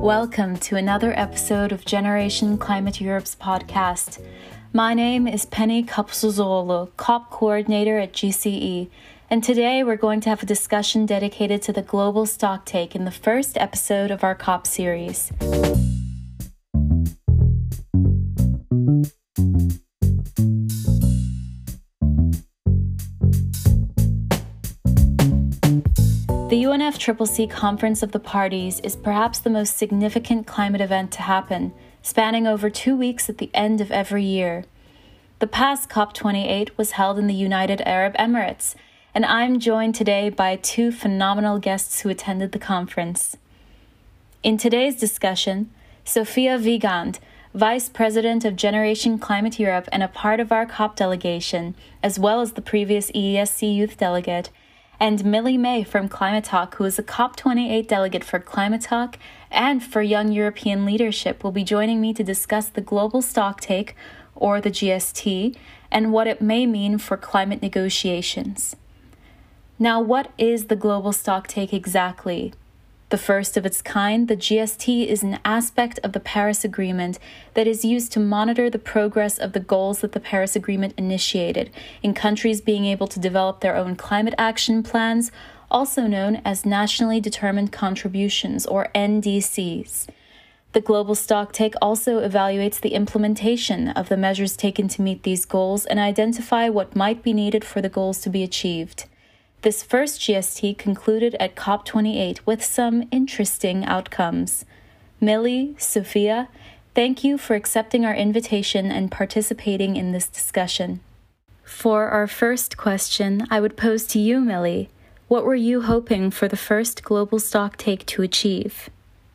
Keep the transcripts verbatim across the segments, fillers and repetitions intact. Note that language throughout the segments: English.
Welcome to another episode of Generation Climate Europe's podcast. My name is Penny Kapsuzoglu, COP coordinator at G C E, and today we're going to have a discussion dedicated to the global stocktake in the first episode of our COP series. The U N F C C C Conference of the Parties is perhaps the most significant climate event to happen, spanning over two weeks at the end of every year. The past COP twenty-eight was held in the United Arab Emirates, and I'm joined today by two phenomenal guests who attended the conference. In today's discussion, Sofia Wiegand, Vice President of Generation Climate Europe and a part of our COP delegation, as well as the previous E E S C Youth Delegate, and Millie May from Climate Talk, who is a COP twenty-eight delegate for Climate Talk and for Young European Leadership, will be joining me to discuss the global stocktake, or the G S T, and what it may mean for climate negotiations. Now, what is the global stocktake exactly? The first of its kind, the G S T is an aspect of the Paris Agreement that is used to monitor the progress of the goals that the Paris Agreement initiated, in countries being able to develop their own climate action plans, also known as Nationally Determined Contributions, or N D Cs. The global stocktake also evaluates the implementation of the measures taken to meet these goals and identify what might be needed for the goals to be achieved. This first G S T concluded at COP twenty-eight with some interesting outcomes. Millie, Sofia, thank you for accepting our invitation and participating in this discussion. For our first question, I would pose to you, Millie. What were you hoping for the first global stocktake to achieve?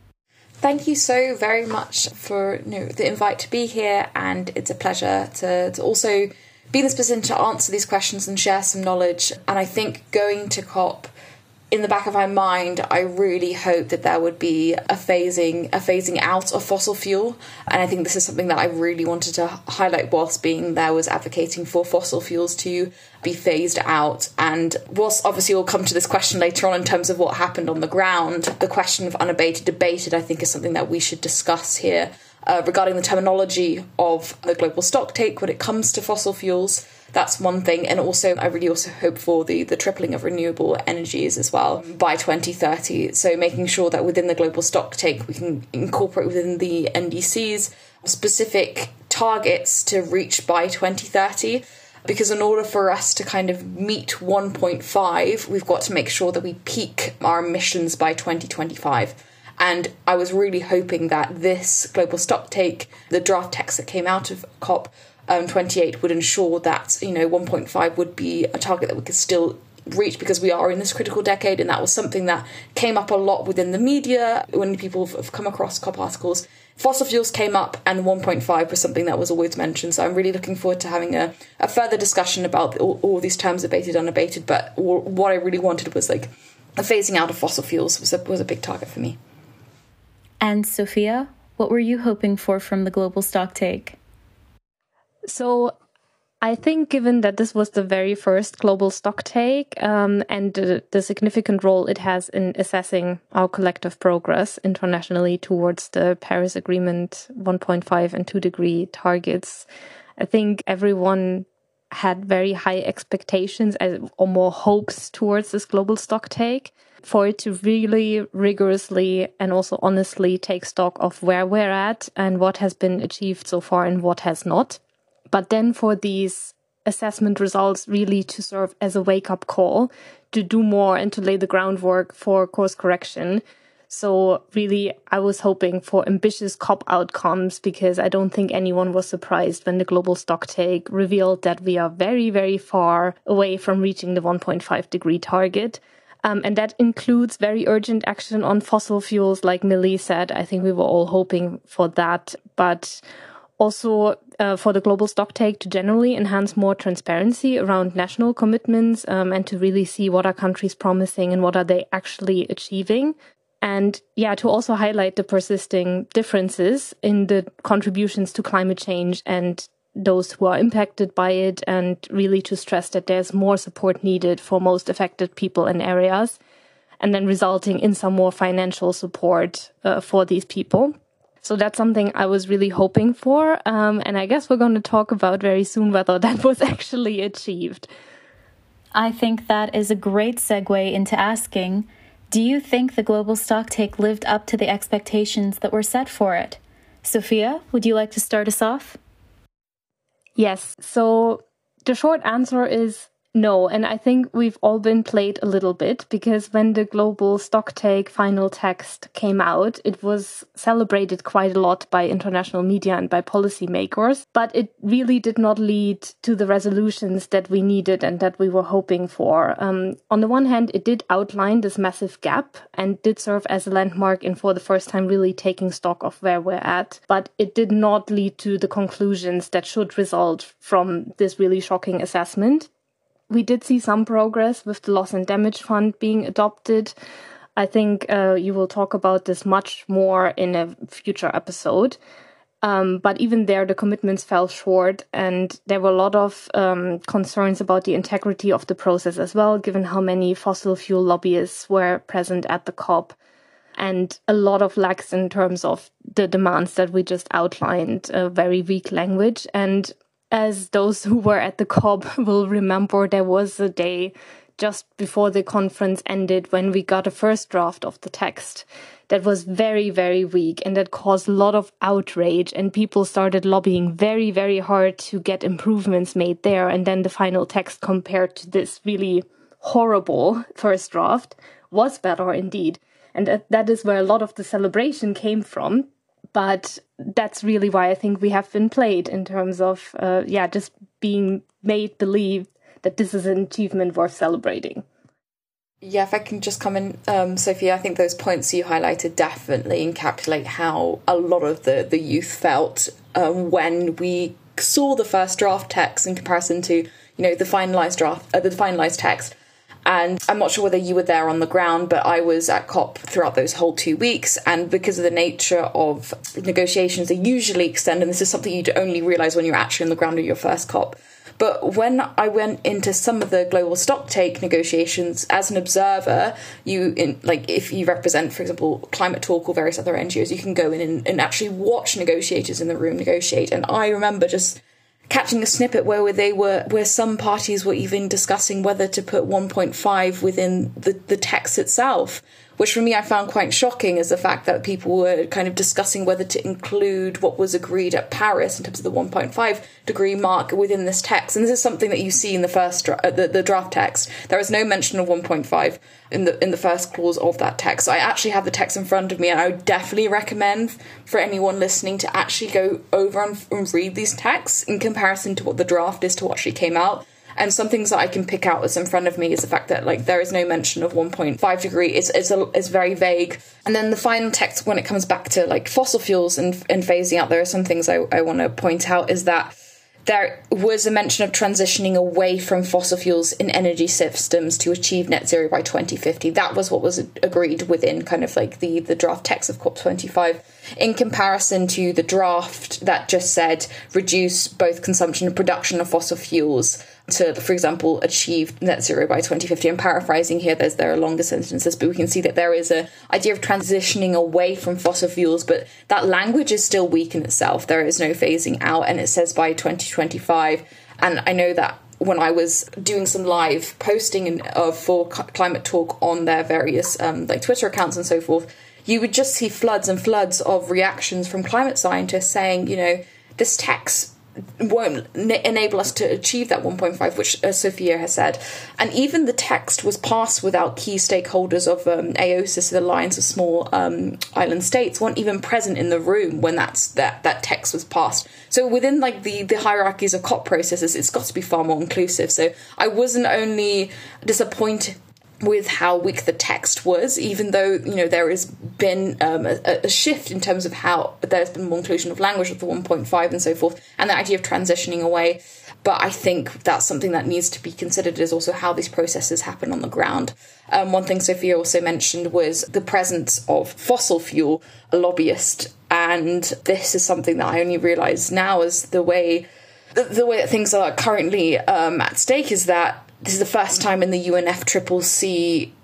Thank you so very much for you know, the invite to be here, and it's a pleasure to, to also be in this position to answer these questions and share some knowledge. And I think going to COP, in the back of my mind, I really hope that there would be a phasing a phasing out of fossil fuel. And I think this is something that I really wanted to highlight whilst being there, was advocating for fossil fuels to be phased out. And whilst obviously we'll come to this question later on in terms of what happened on the ground, the question of unabated debated, I think, is something that we should discuss here. Uh, regarding the terminology of the global stocktake when it comes to fossil fuels, that's one thing. And also, I really also hope for the, the tripling of renewable energies as well by twenty thirty. So making sure that within the global stocktake, we can incorporate within the N D Cs specific targets to reach by twenty thirty. Because in order for us to kind of meet one point five, we've got to make sure that we peak our emissions by twenty twenty-five. And I was really hoping that this global stocktake, the draft text that came out of COP um, twenty-eight, would ensure that, you know, one point five would be a target that we could still reach, because we are in this critical decade. And that was something that came up a lot within the media when people have come across COP articles. Fossil fuels came up, and one point five was something that was always mentioned. So I'm really looking forward to having a, a further discussion about all, all these terms, abated, unabated. But what I really wanted was like a phasing out of fossil fuels was a, was a big target for me. And Sofia, what were you hoping for from the global stocktake? So I think given that this was the very first global stocktake um, and the, the significant role it has in assessing our collective progress internationally towards the Paris Agreement one point five and two degree targets, I think everyone had very high expectations or more hopes towards this global stocktake, for it to really rigorously and also honestly take stock of where we're at and what has been achieved so far and what has not. But then for these assessment results really to serve as a wake-up call to do more and to lay the groundwork for course correction. So really, I was hoping for ambitious COP outcomes, because I don't think anyone was surprised when the global stocktake revealed that we are very, very far away from reaching the one point five degree target. Um, and that includes very urgent action on fossil fuels, like Millie said. I think we were all hoping for that, but also uh, for the global stocktake to generally enhance more transparency around national commitments um, and to really see what are countries promising and what are they actually achieving. And yeah, to also highlight the persisting differences in the contributions to climate change and those who are impacted by it, and really to stress that there's more support needed for most affected people and areas. and then resulting in some more financial support uh, for these people. So that's something I was really hoping for. Um, and I guess we're going to talk about very soon whether that was actually achieved. I think that is a great segue into asking, do you think the global stocktake lived up to the expectations that were set for it? Sophia, would you like to start us off? Yes. So the short answer is no, and I think we've all been played a little bit, because when the global stocktake final text came out, it was celebrated quite a lot by international media and by policymakers, but it really did not lead to the resolutions that we needed and that we were hoping for. Um, on the one hand, it did outline this massive gap and did serve as a landmark in for the first time really taking stock of where we're at, but it did not lead to the conclusions that should result from this really shocking assessment. We did see some progress with the loss and damage fund being adopted. I think uh, you will talk about this much more in a future episode. Um, but even there, the commitments fell short, and there were a lot of um, concerns about the integrity of the process as well, given how many fossil fuel lobbyists were present at the COP, and a lot of lacks in terms of the demands that we just outlined, a very weak language. And as those who were at the COP will remember, there was a day just before the conference ended when we got a first draft of the text that was very, very weak, and that caused a lot of outrage, and people started lobbying very, very hard to get improvements made there. And then the final text compared to this really horrible first draft was better indeed. And that, that is where a lot of the celebration came from. But that's really why I think we have been played in terms of, uh, yeah, just being made believe that this is an achievement worth celebrating. Yeah, if I can just come in, um, Sophia, I think those points you highlighted definitely encapsulate how a lot of the, the youth felt um, when we saw the first draft text in comparison to, you know, the finalised draft, uh, the finalised text. And I'm not sure whether you were there on the ground, but I was at COP throughout those whole two weeks. And because of the nature of negotiations, they usually extend. And this is something you'd only realise when you're actually on the ground at your first COP. But when I went into some of the global stocktake negotiations as an observer, you in like if you represent, for example, Climate Talk or various other N G Os, you can go in and, and actually watch negotiators in the room negotiate. And I remember just catching a snippet where they were, where some parties were even discussing whether to put one point five within the, the text itself, which for me I found quite shocking, is the fact that people were kind of discussing whether to include what was agreed at Paris in terms of the one point five degree mark within this text. And this is something that you see in the first dra- uh, the, the draft text. There is no mention of one point five in the in the first clause of that text. So I actually have the text in front of me, and I would definitely recommend for anyone listening to actually go over and, and read these texts in comparison to what the draft is to what actually came out. And some things that I can pick out that's in front of me is the fact that, like, there is no mention of one point five degree. It's it's, a, it's very vague. And then the final text, when it comes back to, like, fossil fuels and, and phasing out, there are some things I, I want to point out, is that there was a mention of transitioning away from fossil fuels in energy systems to achieve net zero by twenty fifty. That was what was agreed within kind of like the, the draft text of COP twenty-five, in comparison to the draft that just said reduce both consumption and production of fossil fuels to, for example, achieve net zero by twenty fifty. I'm paraphrasing here, there's there are longer sentences, but we can see that there is a idea of transitioning away from fossil fuels, but that language is still weak in itself. There is no phasing out, and it says by twenty twenty-five. And I know that when I was doing some live posting in, uh, for Climate Talk on their various um, like Twitter accounts and so forth, you would just see floods and floods of reactions from climate scientists saying, you know, this text won't n- enable us to achieve that one point five, which uh, Sophia has said. And even the text was passed without key stakeholders of um, A O S I S, the Alliance of Small um, Island States, weren't even present in the room when that's that that text was passed. So within like the the hierarchies of COP processes, it's got to be far more inclusive. So I wasn't only disappointed with how weak the text was, even though, you know, there has been um, a, a shift in terms of how there's been more inclusion of language with the one point five and so forth, and the idea of transitioning away. But I think that's something that needs to be considered, is also how these processes happen on the ground. Um, one thing Sophia also mentioned was the presence of fossil fuel lobbyist, and this is something that I only realise now, is the way the, the way that things are currently um, at stake, is that this is the first time in the U N F C C C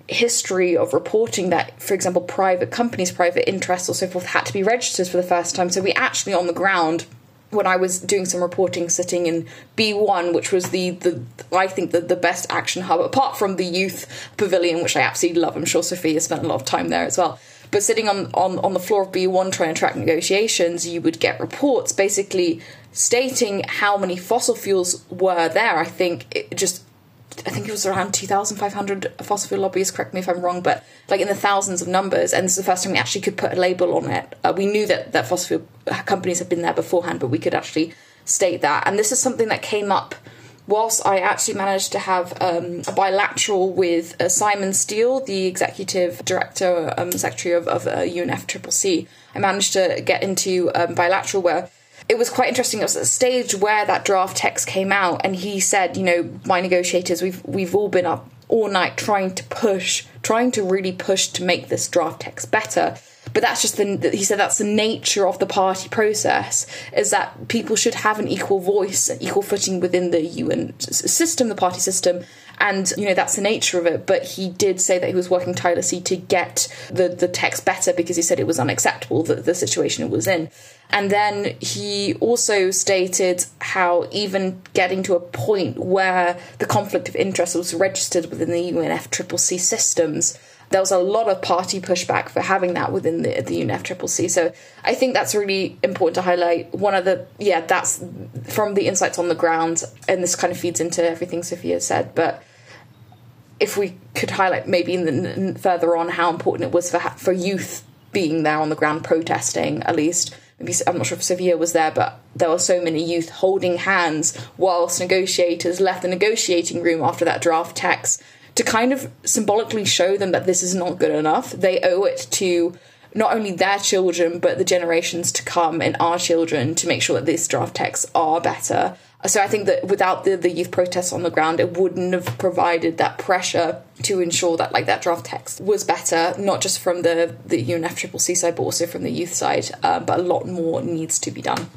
history of reporting that, for example, private companies, private interests or so forth had to be registered for the first time. So we actually on the ground, when I was doing some reporting sitting in B one, which was the, the I think, the, the best action hub, apart from the youth pavilion, which I absolutely love. I'm sure Sophia spent a lot of time there as well. But sitting on, on, on the floor of B one trying to track negotiations, you would get reports basically stating how many fossil fuels were there. I think it just, I think it was around two thousand five hundred fossil fuel lobbyists, correct me if I'm wrong, but like in the thousands of numbers. And this is the first time we actually could put a label on it. Uh, we knew that, that fossil fuel companies had been there beforehand, but we could actually state that. And this is something that came up whilst I actually managed to have um, a bilateral with uh, Simon Steele, the executive director, um, secretary of, of uh, U N F C C C. I managed to get into um, bilateral where it was quite interesting. It was at a stage where that draft text came out, and he said, you know, my negotiators, we've we've all been up all night trying to push, trying to really push to make this draft text better. But that's just the, he said that's the nature of the party process, is that people should have an equal voice, an equal footing within the U N system, the party system. And, you know, that's the nature of it. But he did say that he was working tirelessly to get the, the text better because he said it was unacceptable, the, the situation it was in. And then he also stated how even getting to a point where the conflict of interest was registered within the U N F C C C systems, there was a lot of party pushback for having that within the, the U N F C C C. So I think that's really important to highlight. One of the, yeah, that's from the insights on the ground, and this kind of feeds into everything Sophia said. But if we could highlight maybe in the, further on how important it was for for youth being there on the ground protesting, at least. Maybe, I'm not sure if Sophia was there, but there were so many youth holding hands whilst negotiators left the negotiating room after that draft text to kind of symbolically show them that this is not good enough. They owe it to not only their children, but the generations to come and our children to make sure that these draft texts are better. So I think that without the, the youth protests on the ground, it wouldn't have provided that pressure to ensure that like that draft text was better, not just from the, the U N F C C C side, but also from the youth side. Uh, but a lot more needs to be done.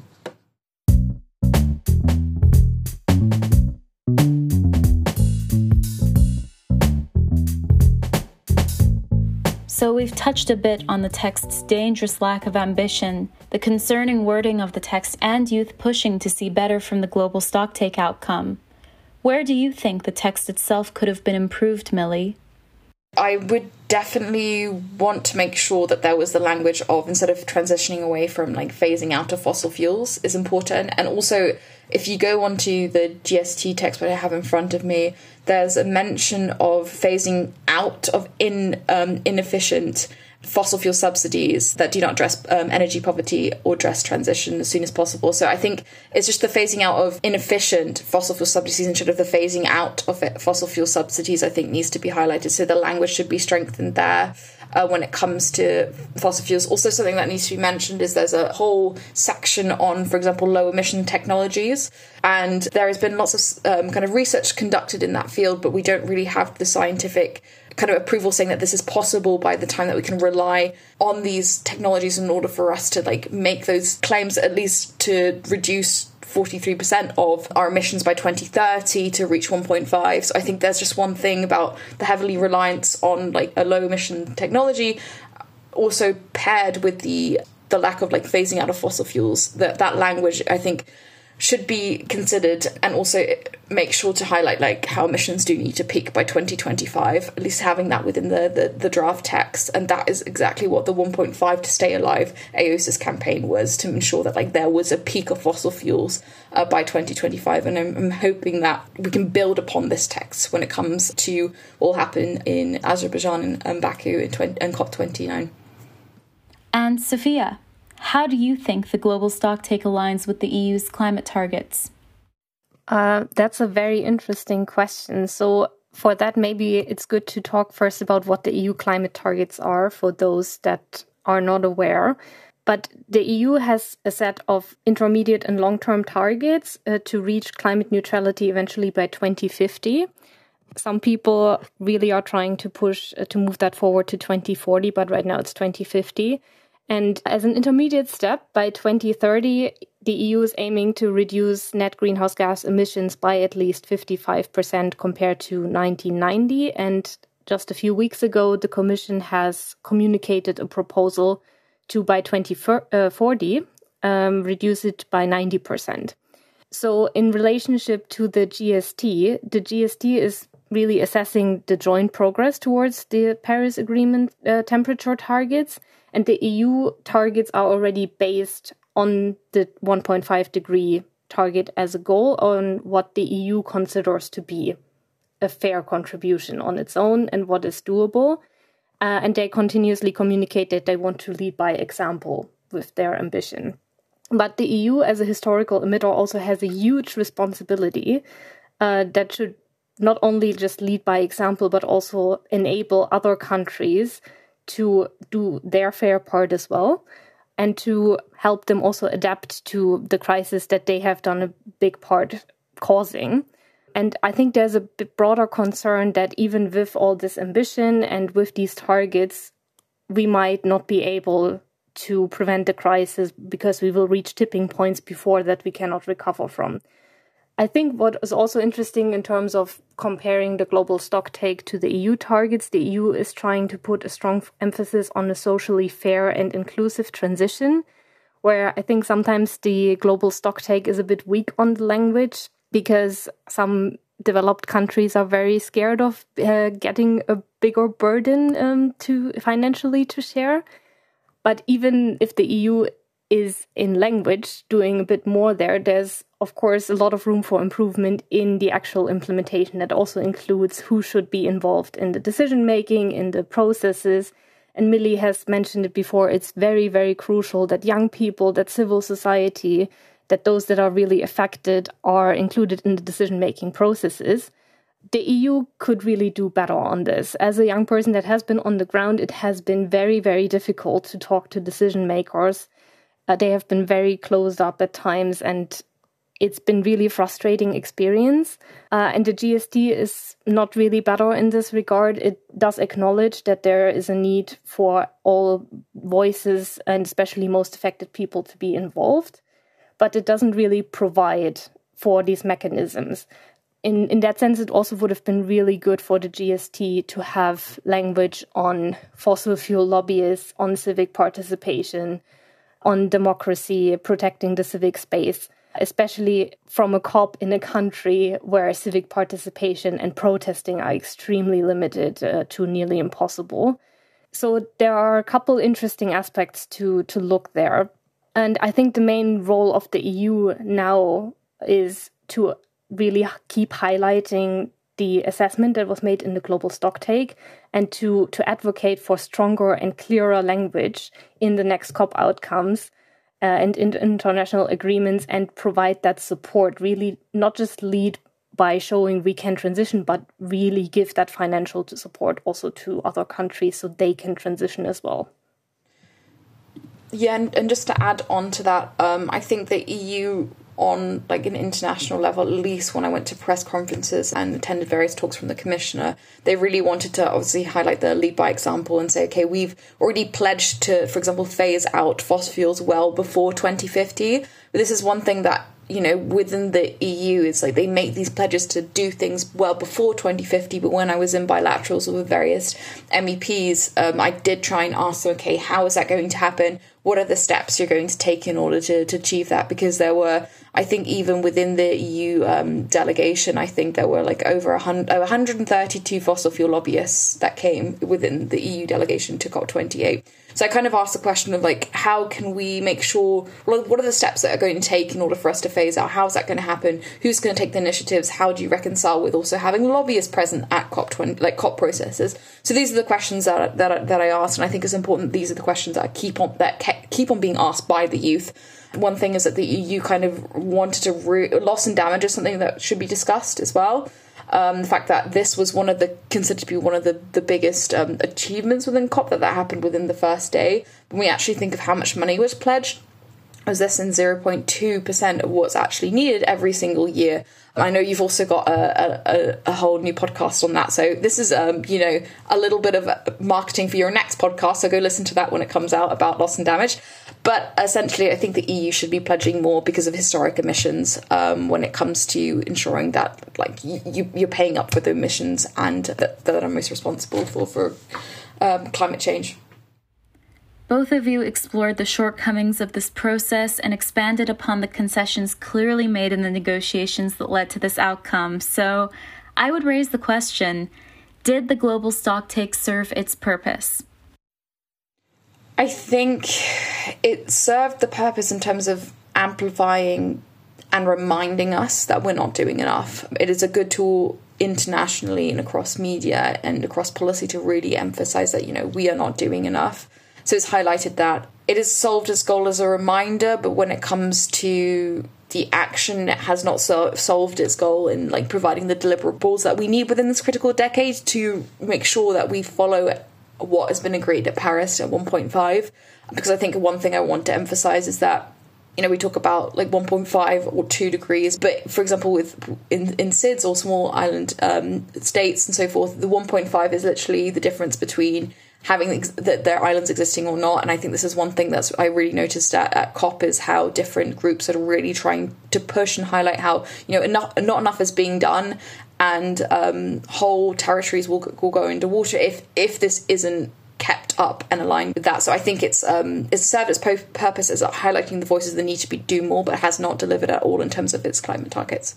So we've touched a bit on the text's dangerous lack of ambition, the concerning wording of the text, and youth pushing to see better from the global stocktake outcome. Where do you think the text itself could have been improved, Millie? I would definitely want to make sure that there was the language of, instead of transitioning away from like phasing out of fossil fuels is important. And also, if you go onto the G S T text that I have in front of me, there's a mention of phasing out of in um, inefficient fossil fuel subsidies that do not address um, energy poverty or address transition as soon as possible. So I think it's just the phasing out of inefficient fossil fuel subsidies instead of the phasing out of it, fossil fuel subsidies, I think needs to be highlighted. So the language should be strengthened there. Uh, when it comes to fossil fuels. Also, something that needs to be mentioned is there's a whole section on, for example, low emission technologies. And there has been lots of um, kind of research conducted in that field, but we don't really have the scientific kind of approval saying that this is possible by the time that we can rely on these technologies in order for us to like make those claims, at least to reduce forty-three percent of our emissions by twenty thirty to reach one point five. So I think there's just one thing about the heavily reliance on like a low emission technology, also paired with the the lack of like phasing out of fossil fuels. That that language, I think, should be considered, and also make sure to highlight like how emissions do need to peak by twenty twenty-five, at least having that within the, the, the draft text. And that is exactly what the one point five to Stay Alive A O S I S campaign was, to ensure that like there was a peak of fossil fuels uh, by twenty twenty-five. And I'm, I'm hoping that we can build upon this text when it comes to what will happen in Azerbaijan and, and Baku in, twenty, in COP twenty-nine. And Sophia, how do you think the global stocktake aligns with the E U's climate targets? Uh, that's a very interesting question. So for that, maybe it's good to talk first about what the E U climate targets are for those that are not aware. But the E U has a set of intermediate and long-term targets uh, to reach climate neutrality eventually by twenty fifty. Some people really are trying to push uh, to move that forward to twenty forty, but right now it's twenty fifty. And as an intermediate step, by twenty thirty, the E U is aiming to reduce net greenhouse gas emissions by at least fifty-five percent compared to nineteen ninety, and just a few weeks ago, the Commission has communicated a proposal to, by twenty forty, um, reduce it by ninety percent. So in relationship to the G S T, the G S T is really assessing the joint progress towards the Paris Agreement uh, temperature targets, and the E U targets are already based on the one point five degree target as a goal, on what the E U considers to be a fair contribution on its own and what is doable. Uh, and they continuously communicate that they want to lead by example with their ambition. But the E U, as a historical emitter, also has a huge responsibility uh, that should not only just lead by example, but also enable other countries to do their fair part as well, and to help them also adapt to the crisis that they have done a big part causing. And I think there's a bit broader concern that even with all this ambition and with these targets, we might not be able to prevent the crisis because we will reach tipping points before that we cannot recover from. I think what is also interesting in terms of comparing the global stocktake to the E U targets, the E U is trying to put a strong emphasis on a socially fair and inclusive transition, where I think sometimes the global stocktake is a bit weak on the language because some developed countries are very scared of uh, getting a bigger burden um, to financially to share. But even if the E U is in language doing a bit more there, there's of course a lot of room for improvement in the actual implementation. That also includes who should be involved in the decision making, in the processes. And Millie has mentioned it before, it's very, very crucial that young people, that civil society, that those that are really affected are included in the decision making processes. The E U could really do better on this. As a young person that has been on the ground, it has been very, very difficult to talk to decision makers. Uh, they have been very closed up at times, and it's been really frustrating experience. Uh, and the G S T is not really better in this regard. It does acknowledge that there is a need for all voices, and especially most affected people, to be involved. But it doesn't really provide for these mechanisms. In, in that sense, it also would have been really good for the G S T to have language on fossil fuel lobbyists, on civic participation, on democracy, protecting the civic space, especially from a COP in a country where civic participation and protesting are extremely limited uh, to nearly impossible. So there are a couple interesting aspects to, to look there. And I think the main role of the E U now is to really keep highlighting the assessment that was made in the global stocktake and to, to advocate for stronger and clearer language in the next COP outcomes uh, and in international agreements, and provide that support, really not just lead by showing we can transition, but really give that financial support also to other countries so they can transition as well. Yeah, and, and just to add on to that, um, I think the E U on like an international level, at least when I went to press conferences and attended various talks from the commissioner, they really wanted to obviously highlight the lead by example and say, okay, we've already pledged to, for example, phase out fossil fuels well before twenty fifty. But this is one thing that, you know, within the E U, it's like they make these pledges to do things well before twenty fifty. But when I was in bilaterals with various M E Ps, um, I did try and ask them, okay, how is that going to happen? What are the steps you're going to take in order to, to achieve that? Because there were, I think even within the E U um, delegation, I think there were like over one hundred thirty-two fossil fuel lobbyists that came within the E U delegation to COP twenty-eight. So I kind of asked the question of like, how can we make sure, well, what are the steps that are going to take in order for us to phase out? How is that going to happen? Who's going to take the initiatives? How do you reconcile with also having lobbyists present at COP twenty, like COP processes? So these are the questions that that that I asked, and I think it's important. These are the questions that I keep on that keep on being asked by the youth. One thing is that the E U kind of wanted to re- loss and damage is something that should be discussed as well. Um, the fact that this was one of the considered to be one of the the biggest um, achievements within COP, that that happened within the first day. When we actually think of how much money was pledged, was less than zero point two percent of what's actually needed every single year. I know you've also got a, a, a whole new podcast on that. So this is, um, you know, a little bit of marketing for your next podcast. So go listen to that when it comes out about loss and damage. But essentially, I think the E U should be pledging more because of historic emissions um, when it comes to ensuring that like you, you're paying up for the emissions and that, that are most responsible for, for um, climate change. Both of you explored the shortcomings of this process and expanded upon the concessions clearly made in the negotiations that led to this outcome. So I would raise the question, did the global stocktake serve its purpose? I think it served the purpose in terms of amplifying and reminding us that we're not doing enough. It is a good tool internationally and across media and across policy to really emphasize that, you know, we are not doing enough. So it's highlighted that it has solved its goal as a reminder, but when it comes to the action, it has not so- solved its goal in like providing the deliverables that we need within this critical decade to make sure that we follow what has been agreed at Paris at one point five. Because I think one thing I want to emphasize is that, you know, we talk about like one point five or two degrees, but for example, with in, in S I Ds or small island um, states and so forth, the one point five is literally the difference between having ex- that their islands existing or not. And I think this is one thing that's I really noticed at, at COP is how different groups are really trying to push and highlight how, you know, enough, not enough is being done, and um, whole territories will will go underwater if if this isn't kept up and aligned with that. So I think it's um, it's served its po- purpose as highlighting the voices that need to be do more, but has not delivered at all in terms of its climate targets.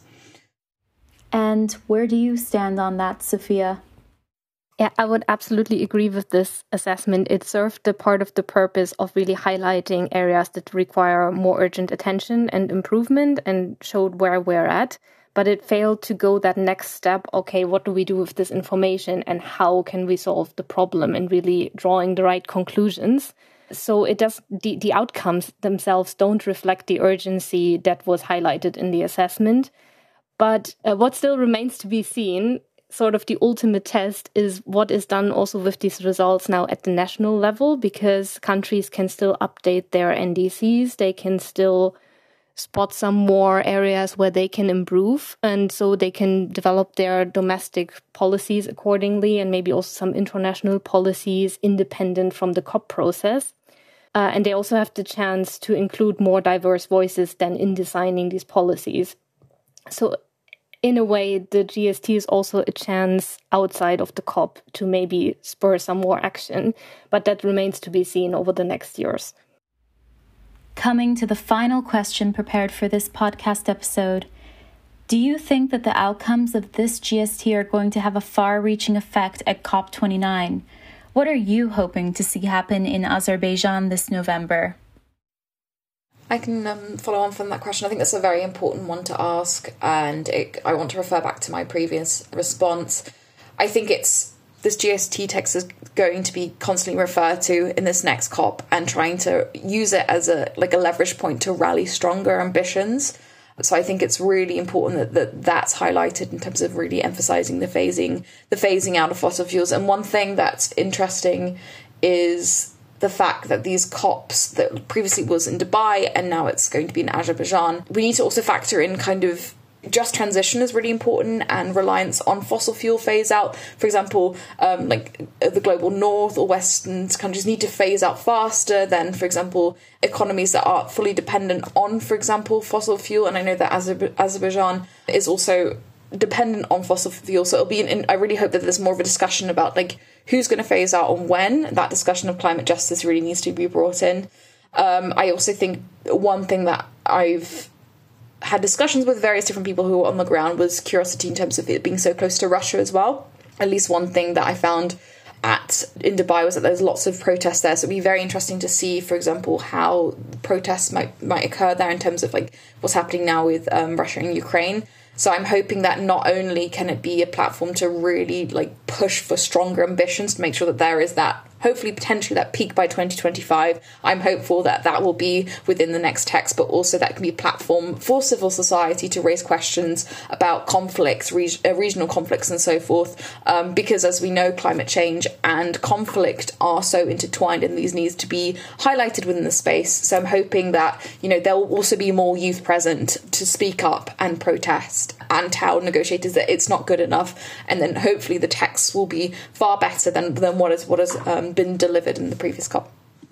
And where do you stand on that, Sophia? Yeah, I would absolutely agree with this assessment. It served the part of the purpose of really highlighting areas that require more urgent attention and improvement and showed where we're at. But it failed to go that next step. Okay, what do we do with this information and how can we solve the problem and really drawing the right conclusions? So it does the, the outcomes themselves don't reflect the urgency that was highlighted in the assessment. But uh, what still remains to be seen, sort of the ultimate test, is what is done also with these results now at the national level, because countries can still update their N D Cs. They can still spot some more areas where they can improve. And so they can develop their domestic policies accordingly and maybe also some international policies independent from the COP process. Uh, and they also have the chance to include more diverse voices than in designing these policies. So in a way, the G S T is also a chance outside of the COP to maybe spur some more action. But that remains to be seen over the next years. Coming to the final question prepared for this podcast episode, do you think that the outcomes of this G S T are going to have a far-reaching effect at COP twenty-nine? What are you hoping to see happen in Azerbaijan this November? I can um, follow on from that question. I think that's a very important one to ask, and it, I want to refer back to my previous response. I think it's this G S T text is going to be constantly referred to in this next COP and trying to use it as a like a leverage point to rally stronger ambitions. So I think it's really important that, that that's highlighted in terms of really emphasizing the phasing, the phasing out of fossil fuels. And one thing that's interesting is the fact that these COPs that previously was in Dubai and now it's going to be in Azerbaijan, we need to also factor in kind of just transition is really important and reliance on fossil fuel phase out. For example, um, like the global north or western countries need to phase out faster than, for example, economies that are fully dependent on, for example, fossil fuel. And I know that Azer- Azerbaijan is also dependent on fossil fuel. So it'll be, an, I really hope that there's more of a discussion about like who's going to phase out and when. That discussion of climate justice really needs to be brought in. Um, I also think one thing that I've had discussions with various different people who were on the ground was curiosity in terms of it being so close to Russia as well. At least one thing that I found at in Dubai was that there's lots of protests there. So it'd be very interesting to see, for example, how protests might might occur there in terms of like what's happening now with um, Russia and Ukraine. So I'm hoping that not only can it be a platform to really like push for stronger ambitions to make sure that there is that hopefully potentially that peak by twenty twenty-five. I'm hopeful that that will be within the next text, but also that can be a platform for civil society to raise questions about conflicts, reg- uh, regional conflicts and so forth, um, because as we know, climate change and conflict are so intertwined, and these needs to be highlighted within the space. So I'm hoping that, you know, there will also be more youth present to speak up and protest and tell negotiators that it's not good enough, and then hopefully the texts will be far better than, than what is what has um, been delivered in the previous COP.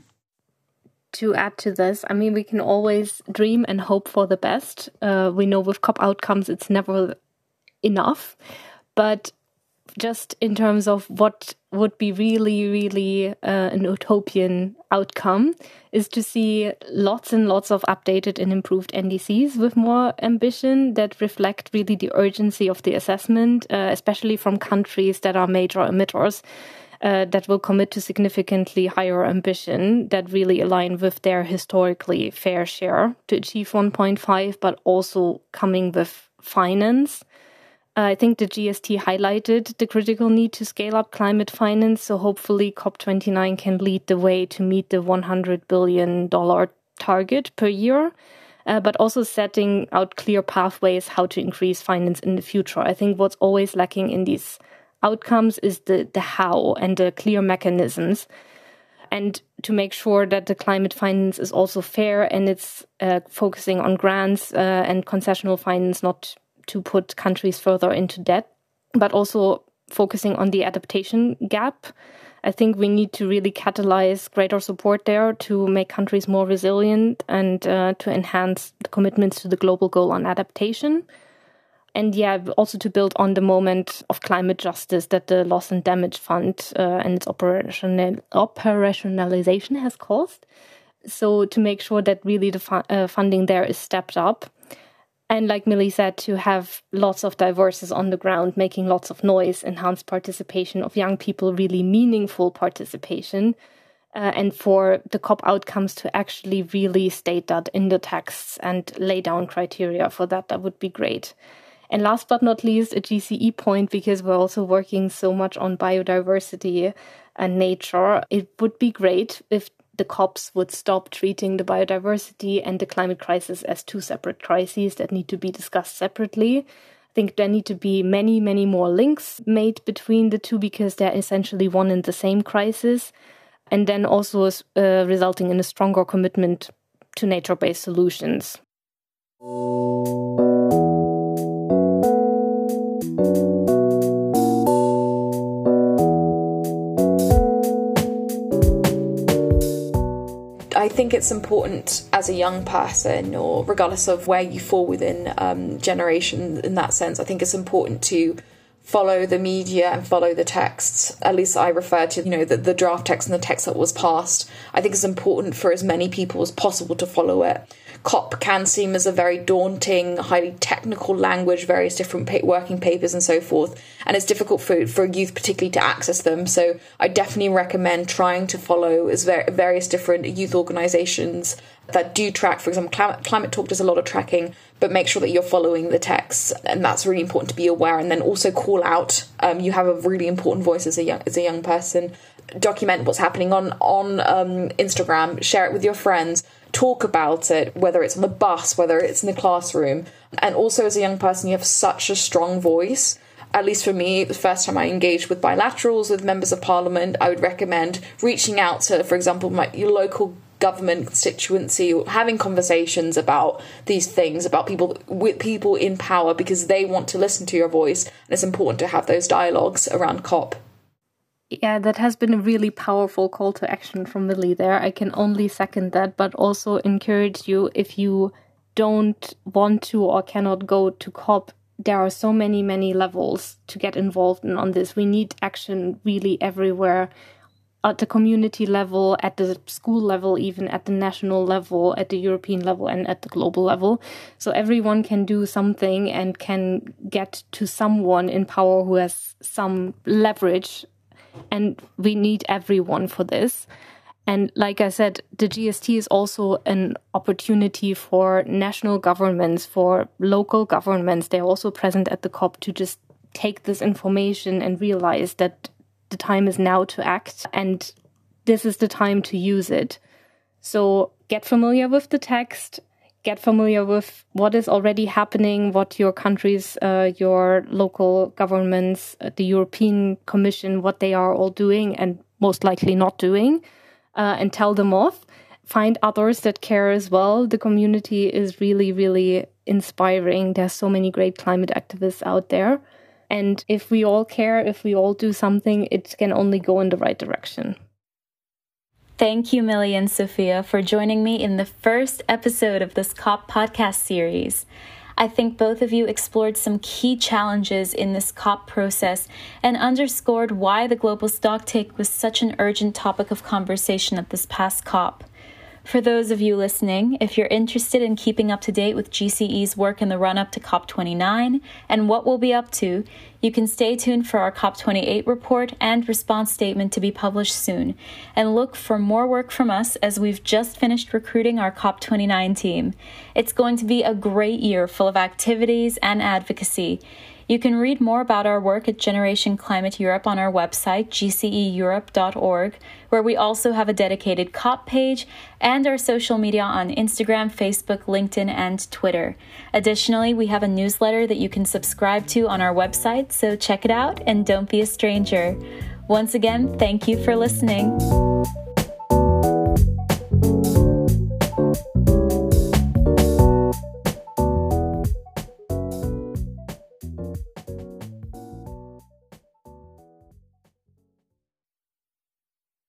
To add to this, I mean, we can always dream and hope for the best. Uh, we know with COP outcomes, it's never enough. But just in terms of what would be really, really uh, an utopian outcome is to see lots and lots of updated and improved N D Cs with more ambition that reflect really the urgency of the assessment, uh, especially from countries that are major emitters. Uh, that will commit to significantly higher ambition that really align with their historically fair share to achieve one point five, but also coming with finance. Uh, I think the G S T highlighted the critical need to scale up climate finance, so hopefully COP twenty-nine can lead the way to meet the one hundred billion dollars target per year, uh, but also setting out clear pathways how to increase finance in the future. I think what's always lacking in these outcomes is the, the how and the clear mechanisms, and to make sure that the climate finance is also fair and it's uh, focusing on grants uh, and concessional finance, not to put countries further into debt, but also focusing on the adaptation gap. I think we need to really catalyze greater support there to make countries more resilient and uh, to enhance the commitments to the global goal on adaptation. And yeah, also to build on the moment of climate justice that the Loss and Damage Fund uh, and its operational operationalization has caused. So to make sure that really the fu- uh, funding there is stepped up. And like Millie said, to have lots of diverses on the ground, making lots of noise, enhanced participation of young people, really meaningful participation. Uh, and for the COP outcomes to actually really state that in the texts and lay down criteria for that, that would be great. And last but not least, a G C E point, because we're also working so much on biodiversity and nature. It would be great if the COPs would stop treating the biodiversity and the climate crisis as two separate crises that need to be discussed separately. I think there need to be many, many more links made between the two because they're essentially one and the same crisis. And then also uh, resulting in a stronger commitment to nature-based solutions. I think it's important as a young person, or regardless of where you fall within um, generation in that sense, I think it's important to follow the media and follow the texts. At least I refer to, you know, the, the draft text and the text that was passed. I think it's important for as many people as possible to follow it. COP can seem as a very daunting, highly technical language, various different pa- working papers and so forth, and it's difficult for, for youth particularly to access them. So I definitely recommend trying to follow as ver- various different youth organisations that do track. For example, Climate, Climate Talk does a lot of tracking, but make sure that you're following the texts, and that's really important to be aware. And then also call out. Um, you have a really important voice as a young as a young person. Document what's happening on on um, Instagram. Share it with your friends. Talk about it, whether it's on the bus, whether it's in the classroom. And also as a young person, you have such a strong voice. At least for me, the first time I engaged with bilaterals with members of parliament, I would recommend reaching out to, for example, my, your local government constituency, having conversations about these things, about people with people in power, because they want to listen to your voice. And it's important to have those dialogues around COP. Yeah, that has been a really powerful call to action from Millie there. I can only second that, but also encourage you, if you don't want to or cannot go to COP, there are so many, many levels to get involved in on this. We need action really everywhere, at the community level, at the school level, even at the national level, at the European level, and at the global level. So everyone can do something and can get to someone in power who has some leverage. And we need everyone for this. And like I said, the G S T is also an opportunity for national governments, for local governments. They're also present at the COP to just take this information and realize that the time is now to act and this is the time to use it. So get familiar with the text, get familiar with what is already happening, what your countries, uh, your local governments, uh, the European Commission, what they are all doing and most likely not doing, uh, and tell them off. Find others that care as well. The community is really, really inspiring. There's so many great climate activists out there. And if we all care, if we all do something, it can only go in the right direction. Thank you, Millie and Sophia, for joining me in the first episode of this COP podcast series. I think both of you explored some key challenges in this COP process and underscored why the global stocktake was such an urgent topic of conversation at this past COP. For those of you listening, if you're interested in keeping up to date with G C E's work in the run-up to COP twenty-nine and what we'll be up to, you can stay tuned for our COP twenty-eight report and response statement to be published soon, and look for more work from us as we've just finished recruiting our COP twenty-nine team. It's going to be a great year full of activities and advocacy. You can read more about our work at Generation Climate Europe on our website, g c e europe dot org, where we also have a dedicated COP page, and our social media on Instagram, Facebook, LinkedIn, and Twitter. Additionally, we have a newsletter that you can subscribe to on our website, so check it out and don't be a stranger. Once again, thank you for listening.